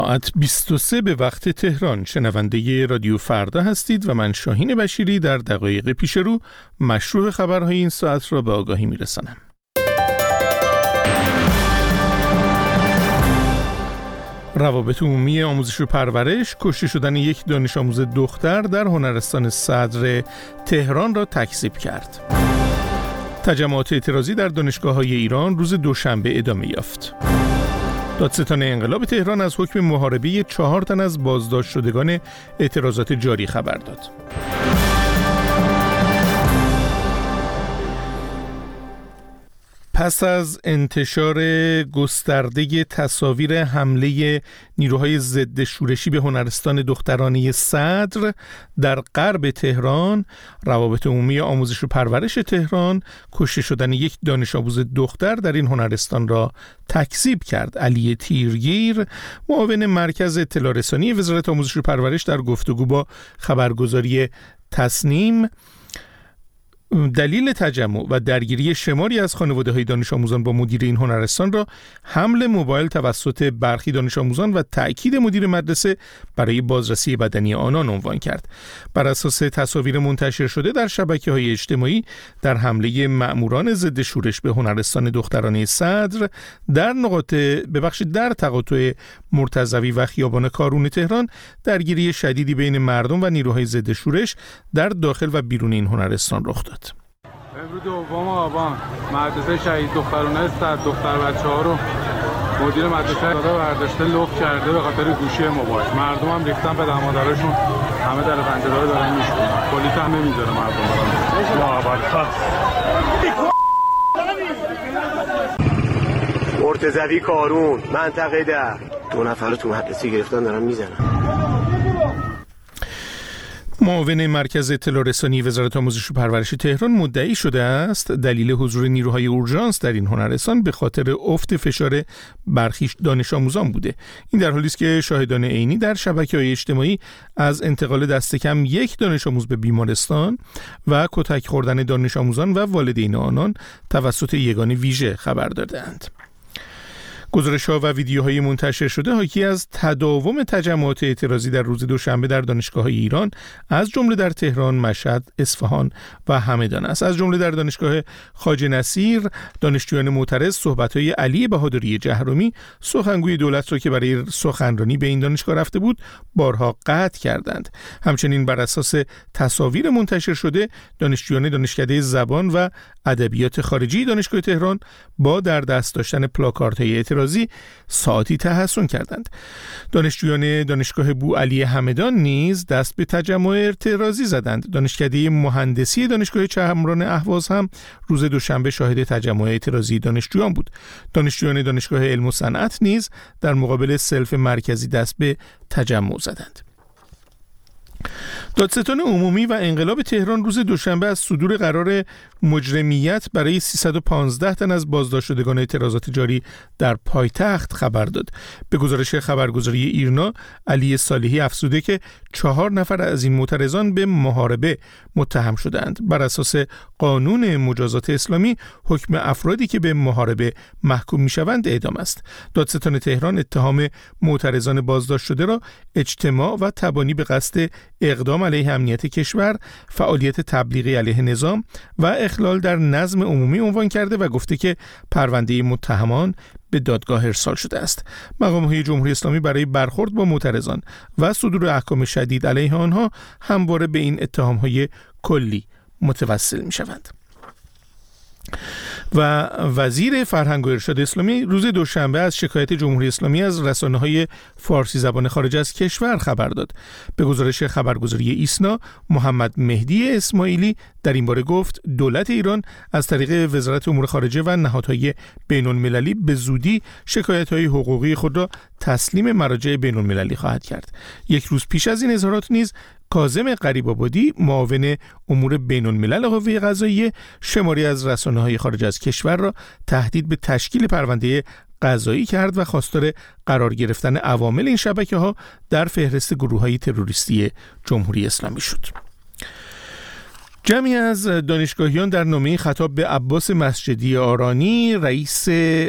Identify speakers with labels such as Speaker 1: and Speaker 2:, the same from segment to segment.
Speaker 1: ساعت 23 به وقت تهران. شنونده رادیو فردا هستید و من شاهین بشیری در دقایق پیش رو مشروع خبرهای این ساعت را به آگاهی میرسانم. روابط عمومی آموزش و پرورش کشته شدن یک دانش آموز دختر در هنرستان صدر تهران را تکذیب کرد. تجمعات اعتراضی در دانشگاه‌های ایران روز دوشنبه ادامه یافت. دادستان انقلاب تهران از حکم محاربه 4 تن از بازداشت شدگان اعتراضات جاری خبر داد. پس از انتشار گسترده تصاویر حمله نیروهای ضد شورشی به هنرستان دخترانه صدر در غرب تهران، روابط عمومی آموزش و پرورش تهران کشته شدن یک دانش آموز دختر در این هنرستان را تکذیب کرد. علی تیرگیر، معاون مرکز اطلاع رسانی وزارت آموزش و پرورش، در گفتگو با خبرگزاری تصنیم دلیل تجمع و درگیری شماری از خانواده‌های دانش آموزان با مدیر این هنرستان را حمل موبایل توسط برخی دانش آموزان و تأکید مدیر مدرسه برای بازرسی بدنی آنان عنوان کرد. بر اساس تصاویر منتشر شده در شبکه‌های اجتماعی، در حمله مأموران ضد شورش به هنرستان دخترانه صدر در تقاطع مرتضوی و خیابان کارون تهران، درگیری شدیدی بین مردم و نیروهای ضد شورش در داخل و بیرون این هنرستان رخ داد.
Speaker 2: امروز دوم آبان مدرسه شهید دخترانه صدر دختر بچه‌ها رو مدیر مدرسه برداشته لوک کرده به خاطر گوشی موبایل. مردم هم ریختن به مادرشون، همه در پنجره رو دارن میشکنن. پلیس هم نمیذاره مردم برن.
Speaker 3: مرتضوی کارون منطقه 10 2 نفر رو تو مدرسه گرفتن دارن میزنن.
Speaker 1: معاون مرکز اطلاع رسانی وزارت آموزش و پرورش تهران مدعی شده است دلیل حضور نیروهای اورژانس در این هنرستان به خاطر افت فشار برخی دانش آموزان بوده. این در حالی است که شاهدان عینی در شبکه‌های اجتماعی از انتقال دست کم یک دانش آموز به بیمارستان و کتک خوردن دانش آموزان و والدین آنان توسط یگان ویژه خبر داده‌اند. گزارش‌ها و ویدیوهای منتشر شده حاکی از تداوم تجمعات اعتراضی در روز دوشنبه در دانشگاه‌های ایران، از جمله در تهران، مشهد، اصفهان و همدان است. از جمله در دانشگاه خواجه نصیر، دانشجویان معترض صحبت‌های علی بهادری جهرمی، سخنگوی دولت را که برای سخنرانی به این دانشگاه رفته بود، بارها قطع کردند. همچنین بر اساس تصاویر منتشر شده، دانشجویان دانشکده زبان و ادبیات خارجی دانشگاه تهران با در دست داشتن پلاکاردهای اعتراضی ساعتی تحسن کردند. دانشجویان دانشگاه بوعلی همدان نیز دست به تجمع اعتراضی زدند. دانشکده مهندسی دانشگاه چهارراه اهواز هم روز دوشنبه شاهد تجمع اعتراضی دانشجویان بود. دانشجویان دانشگاه علم و صنعت نیز در مقابل سلف مرکزی دست به تجمع زدند. دادستان عمومی و انقلاب تهران روز دوشنبه از صدور قرار مجرمیت برای 315 تن از بازداشت شدگان اعتراضات جاری در پایتخت خبر داد. به گزارش خبرگزاری ایرنا، علی صالحی افزوده که 4 نفر از این معترضان به محاربه متهم شدند. بر اساس قانون مجازات اسلامی، حکم افرادی که به محاربه محکوم میشوند اعدام است. دادستان تهران اتهام معترضان بازداشت شده را اجتماع و تبانی به قصد اقدام علیه امنیت کشور، فعالیت تبلیغی علیه نظام و اخلال در نظم عمومی عنوان کرده و گفته که پرونده متهمان به دادگاه ارسال شده است. مقام‌های جمهوری اسلامی برای برخورد با معترضان و صدور احکام شدید علیه آنها همواره به این اتهام‌های کلی متوسل می‌شوند. و وزیر فرهنگ و ارشاد اسلامی روز دوشنبه از شکایت جمهوری اسلامی از رسانه‌های فارسی زبان خارج از کشور خبر داد. به گزارش خبرگزاری ایسنا، محمد مهدی اسماعیلی در این باره گفت دولت ایران از طریق وزارت امور خارجه و نهادهای بین‌المللی به زودی شکایت‌های حقوقی خود را تسلیم مراجع بین‌المللی خواهد کرد. یک روز پیش از این اظهارات نیز کاظم غریب‌آبادی، معاون امور بین‌الملل قوه قضاییه، شماری از رسانه‌های خارج از کشور را تهدید به تشکیل پرونده قضایی کرد و خواستار قرار گرفتن عوامل این شبکه‌ها در فهرست گروه‌های تروریستی جمهوری اسلامی شد. جمعی از دانشگاهیان در نامه خطاب به عباس مسجدی آرانی، رئیس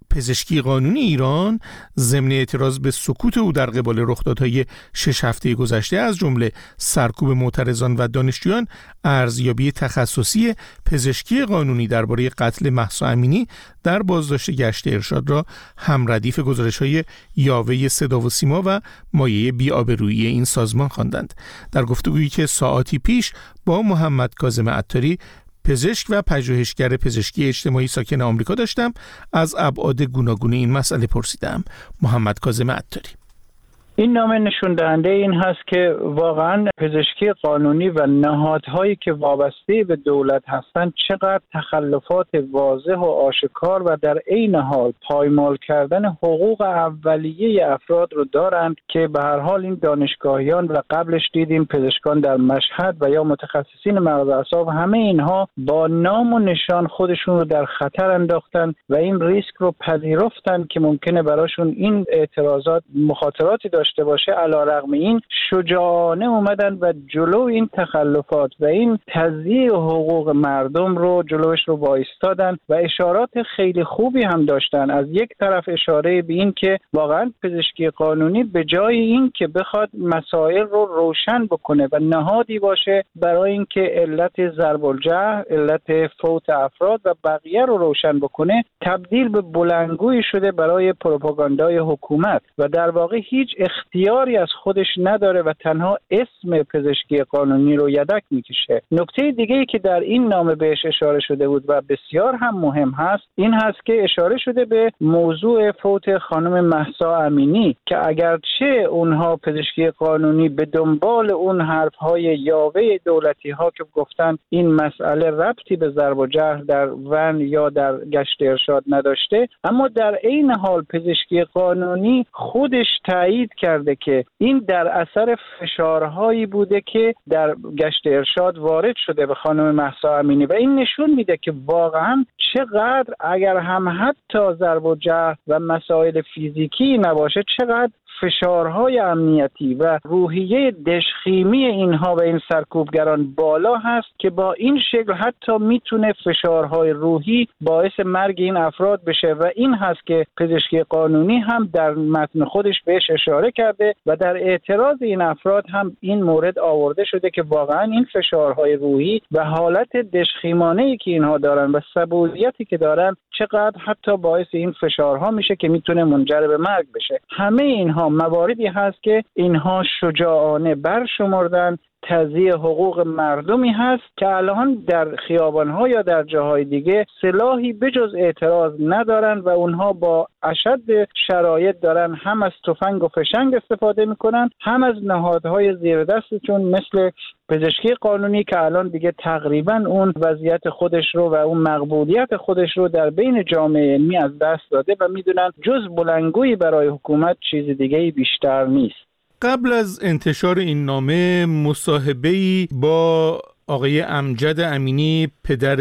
Speaker 1: پزشکی قانونی ایران ضمن اعتراض به سکوت او در قبال رخدادهای 6 هفته گذشته از جمله سرکوب معترضان و دانشجویان ارزیابی تخصصی پزشکی قانونی درباره قتل مهسا امینی در بازداشت گشت ارشاد را هم ردیف گزارش‌های یاوه صدا و سیما و مایه بی‌آبرویی این سازمان خواندند. در گفتگویی که ساعاتی پیش با محمد کاظم عطاری پزشک و پژوهشگر پزشکی اجتماعی ساکن آمریکا داشتم، از ابعاد گوناگون این مسئله پرسیدم. محمد کاظم عطاری:
Speaker 4: این نامه نشون دهنده این هست که واقعا پزشکی قانونی و نهادهایی که وابسته به دولت هستند چقدر تخلفات واضح و آشکار و در عین حال پایمال کردن حقوق اولیه افراد رو دارند که به هر حال این دانشگاهیان و قبلش دیدیم پزشکان در مشهد و یا متخصصین مغز اعصاب، همه اینها با نام و نشان خودشون رو در خطر انداختن و این ریسک رو پذیرفتن که ممکنه براشون این اعتراضات مخاطراتی داشته باشه. علیرغم این شجاعانه اومدن و جلو این تخلفات و این تضییع حقوق مردم رو جلوش رو وایستادن و اشارات خیلی خوبی هم داشتن. از یک طرف اشاره به این که واقعا پزشکی قانونی به جای این که بخواد مسائل رو روشن بکنه و نهادی باشه برای اینکه علت ضرب الجرح، علت فوت افراد و بقیه رو روشن بکنه، تبدیل به بلندگویی شده برای پروپاگاندای حکومت و در واقع هیچ اختیاری از خودش نداره و تنها اسم پزشکی قانونی رو یدک میکشه. نکته دیگه‌ای که در این نامه بهش اشاره شده بود و بسیار هم مهم هست این هست که اشاره شده به موضوع فوت خانم مهسا امینی که اگرچه اونها پزشکی قانونی به دنبال اون حرفهای یاوه دولتی ها که گفتن این مسئله ربطی به ضرب و جرح در ون یا در گشت ارشاد نداشته، اما در عین حال پزشکی قانونی خودش تایید کرده که این در اثر فشارهایی بوده که در گشت ارشاد وارد شده به خانم مهسا امینی و این نشون میده که واقعا چقدر اگر هم حتی ضرب و جرح و مسائل فیزیکی نباشه چقدر فشارهای امنیتی و روحیه دژخیمی اینها و این سرکوبگران بالا هست که با این شکل حتی میتونه فشارهای روحی باعث مرگ این افراد بشه و این هست که پزشکی قانونی هم در متن خودش بهش اشاره کرده و در اعتراض این افراد هم این مورد آورده شده که واقعا این فشارهای روحی و حالت دژخیمانه‌ای که اینها دارن و صبوریتی که دارن چقدر حتی باعث این فشارها میشه که میتونه منجر به مرگ بشه. همه اینها مواردی هست که اینها شجاعانه برشمردن، تضییع حقوق مردمی هست که الان در خیابان‌ها یا در جاهای دیگه سلاحی بجز اعتراض ندارن و اونها با اشد شرایط دارن هم از تفنگ و فشنگ استفاده میکنن هم از نهادهای زیر دستشون مثل پزشکی قانونی که الان دیگه تقریبا اون وضعیت خودش رو و اون مقبولیت خودش رو در بین جامعه علمی از دست داده و میدونن جز بلندگویی برای حکومت چیز دیگه‌ای بیشتر نیست.
Speaker 1: قبل از انتشار این نامه مصاحبه‌ای با آقای امجد امینی پدر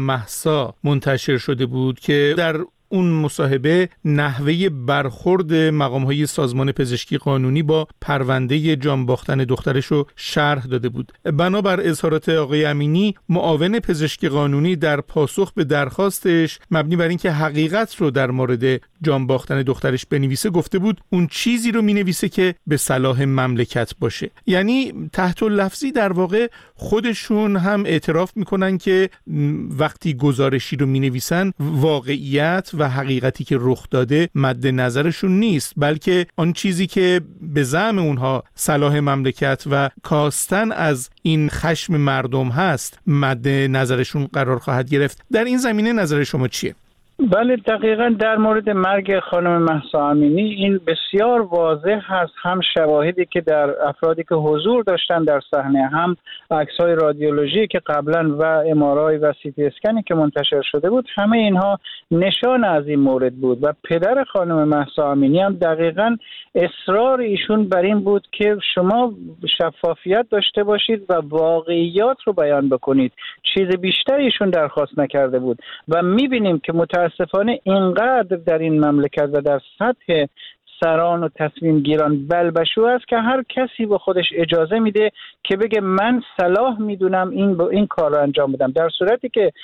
Speaker 1: مهسا منتشر شده بود که در اون مصاحبه نحوه برخورد مقام‌های سازمان پزشکی قانونی با پرونده جان باختن دخترش رو شرح داده بود. بنابر اظهارات آقای امینی، معاون پزشکی قانونی در پاسخ به درخواستش مبنی بر اینکه حقیقت رو در مورد جان باختن دخترش بنویسه گفته بود اون چیزی رو مینویسه که به صلاح مملکت باشه. یعنی تحت لفظی در واقع خودشون هم اعتراف میکنن که وقتی گزارشی رو مینویسن واقعیت و حقیقتی که رخ داده مد نظرشون نیست، بلکه آن چیزی که به زعم اونها صلاح مملکت و کاستن از این خشم مردم هست مد نظرشون قرار خواهد گرفت. در این زمینه نظر شما چیه؟
Speaker 4: بله، دقیقاً در مورد مرگ خانم مهسا امینی این بسیار واضح هست. هم شواهدی که در افرادی که حضور داشتن در صحنه، هم عکس‌های رادیولوژی که قبلاً و ام‌آرآی و سی تی اسکنی که منتشر شده بود، همه اینها نشان از این مورد بود و پدر خانم مهسا امینی هم دقیقاً اصرار ایشون بر این بود که شما شفافیت داشته باشید و واقعیات رو بیان بکنید. چیز بیشتری ایشون درخواست نکرده بود و می‌بینیم که متاسفانه اینقدر در این مملکت و در سطح سران و تصمیم گیران بلبشو است که هر کسی به خودش اجازه میده که بگه من صلاح میدونم این کار رو انجام بدم، در صورتی که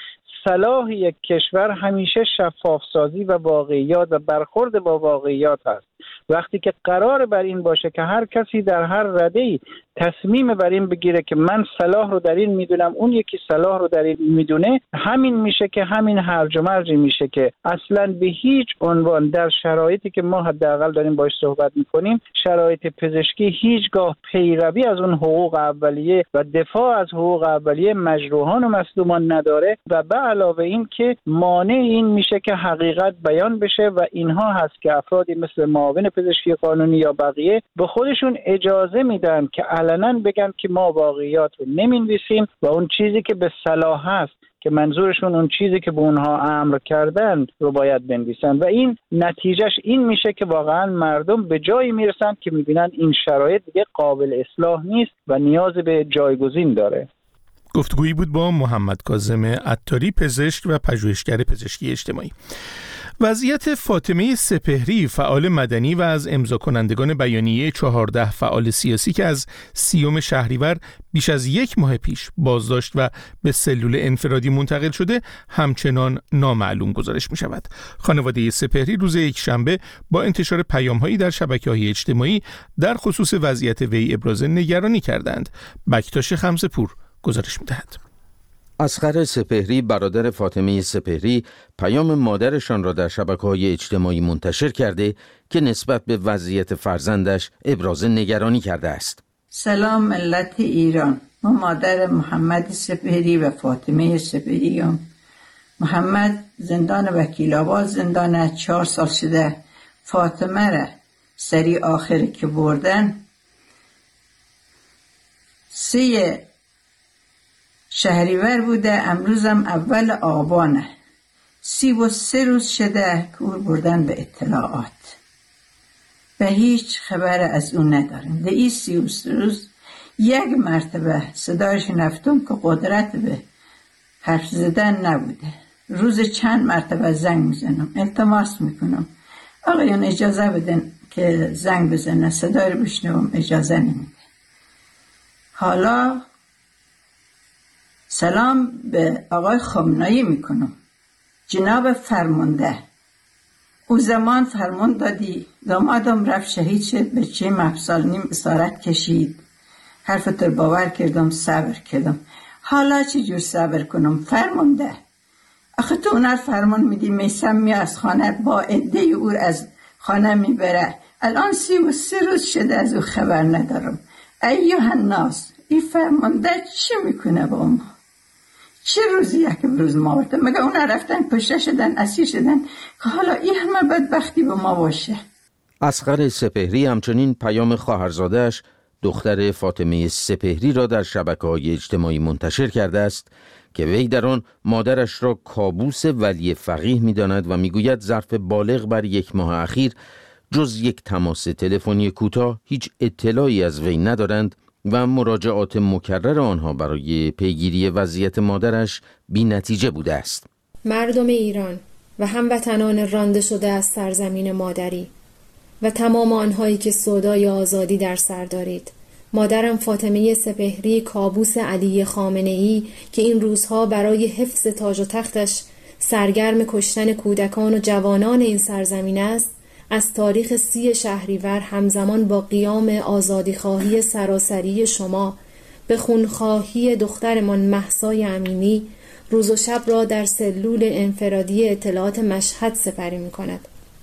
Speaker 4: صلاح یک کشور همیشه شفافسازی و واقعیات و برخورد با واقعیات هست. وقتی که قرار بر این باشه که هر کسی در هر رده‌ای تصمیم بر این بگیره که من صلاح رو در این میدونم، اون یکی صلاح رو در این میدونه، همین میشه که همین هرج و مرجی میشه که اصلا به هیچ عنوان در شرایطی که ما حداقل داریم باهاش صحبت میکنیم، شرایط پزشکی، هیچگاه پیروی از اون حقوق اولیه و دفاع از حقوق اولیه مجروحان و مظلومان نداره و به علاوه این که مانع این میشه که حقیقت بیان بشه و اینها هست که افرادی مثل معاون پزشکی قانونی یا بقیه به خودشون اجازه میدن که علنا بگن که ما واقعیات رو نمینویسیم و اون چیزی که به صلاح هست که منظورشون اون چیزی که به اونها امر کردن رو باید بنویسن و این نتیجهش این میشه که واقعا مردم به جایی میرسن که میبینن این شرایط دیگه قابل اصلاح نیست و نیاز به جایگزین داره.
Speaker 1: گفتگویی بود با محمد کاظم عطاری، پزشک و پژوهشگر پزشکی اجتماعی. وضعیت فاطمه سپهری، فعال مدنی و از امضا کنندگان بیانیه 14 فعال سیاسی که از 30 شهریور بیش از 1 ماه پیش بازداشت و به سلول انفرادی منتقل شده، همچنان نامعلوم گزارش می شود. خانواده سپهری روز یکشنبه با انتشار پیام‌هایی در شبکه‌های اجتماعی در خصوص وضعیت وی ابراز نگرانی کردند. بکتاش خمسه‌پور گزارش می دهد.
Speaker 5: اصغر سپهری، برادر فاطمه سپهری، پیام مادرشان را در شبکه‌های اجتماعی منتشر کرده که نسبت به وضعیت فرزندش ابراز نگرانی کرده است.
Speaker 6: سلام ملت ایران، ما مادر محمد سپهری و فاطمه سپهریم. محمد زندان وکیل‌آباد زندان 4 سال شده. فاطمه را سری آخری که بردن 3 شهریور بوده، امروزم اول آبانه. 33 روز شده که او بردن به اطلاعات و هیچ خبر از اون ندارم. در این 33 روز 1 مرتبه صدایش نفتم که قدرت به حرف زدن نبوده. روز چند مرتبه زنگ میزنم، التماس میکنم آقایان اجازه بدن که زنگ بزنه، صدای رو بشنوم، اجازه نمیده. حالا سلام به آقای خامنه‌ای میکنم، جناب فرمانده. او زمان فرمان دادی دامادم رفت شهید شد، به 7 سال نیم اسارت کشید. حرفت رو باور کردم، صبر کردم. حالا چی جور صبر کنم فرمانده؟ آخه تو اونر فرمان میدی میسم می از خانه با عده او از خانه میبره. الان 33 روز شده از او خبر ندارم. ایوه الناس، این فرمانده چی میکنه با ما؟ چه روزی یک روز ما ورده؟ مگه اون رفتن کشته شدن، اسیر شدن که حالا این همه بدبختی به ما باشه؟
Speaker 5: اصغر سپهری همچنین پیام خواهرزاده‌اش دختر فاطمه سپهری را در شبکه‌های اجتماعی منتشر کرده است که وی در آن مادرش را کابوس ولی فقیه می‌داند و می‌گوید ظرف بالغ بر 1 ماه اخیر جز یک تماس تلفنی کوتاه هیچ اطلاعی از وی ندارند و مراجعات مکرر آنها برای پیگیری وضعیت مادرش بی نتیجه بوده است.
Speaker 7: مردم ایران و هموطنان رانده شده از سرزمین مادری و تمام آنهایی که سودای آزادی در سر دارید، مادرم فاطمه سپهری، کابوس علی خامنه‌ای که این روزها برای حفظ تاج و تختش سرگرم کشتن کودکان و جوانان این سرزمین است، از تاریخ 30 شهریور همزمان با قیام آزادیخواهی سراسری شما به خونخواهی دخترمان مهسای امینی روز و شب را در سلول انفرادی اطلاعات مشهد سپری می کند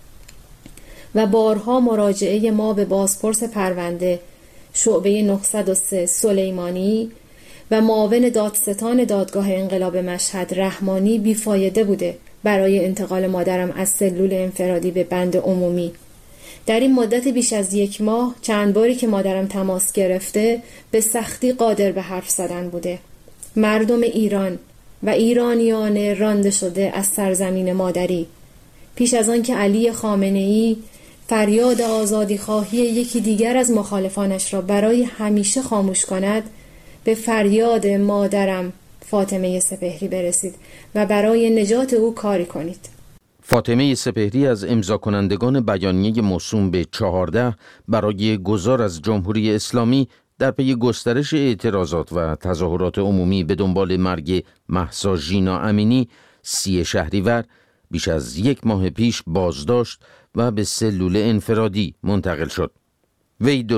Speaker 7: و بارها مراجعه ما به بازپرس پرونده شعبه 903 سلیمانی و معاون دادستان دادگاه انقلاب مشهد رحمانی بیفایده بوده برای انتقال مادرم از سلول انفرادی به بند عمومی. در این مدت بیش از 1 ماه چند باری که مادرم تماس گرفته به سختی قادر به حرف زدن بوده. مردم ایران و ایرانیان رانده شده از سرزمین مادری، پیش از آن که علی خامنه‌ای فریاد آزادی خواهی یکی دیگر از مخالفانش را برای همیشه خاموش کند، به فریاد مادرم فاطمه سپهری برسید و برای نجات او کاری کنید.
Speaker 5: فاطمه سپهری از امضا کنندگان بیانیه موسوم به 14 برای گذار از جمهوری اسلامی در پی گسترش اعتراضات و تظاهرات عمومی به دنبال مرگ مهسا ژینا امینی 30 شهریور بیش از 1 ماه پیش بازداشت و به سلول انفرادی منتقل شد. وی